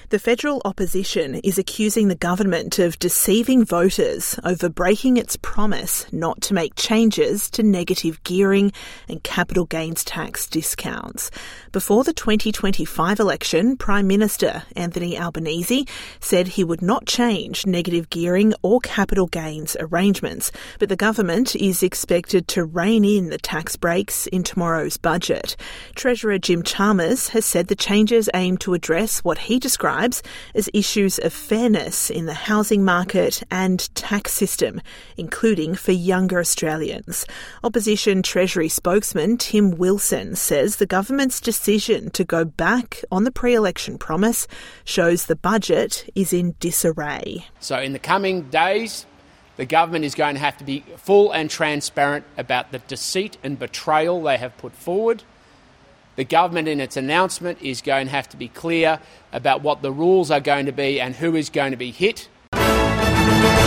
The federal opposition is accusing the government of deceiving voters over breaking its promise not to make changes to negative gearing and capital gains tax discounts. Before the 2025 election, Prime Minister Anthony Albanese said he would not change negative gearing or capital gains arrangements, but the government is expected to rein in the tax breaks in tomorrow's budget. Treasurer Jim Chalmers has said the changes aim to address what he describes as issues of fairness in the housing market and tax system, including for younger Australians. Opposition Treasury spokesman Tim Wilson says the government's decision to go back on the pre-election promise shows the budget is in disarray. So in the coming days, the government is going to have to be full and transparent about the deceit and betrayal they have put forward. The government in its announcement is going to have to be clear about what the rules are going to be and who is going to be hit.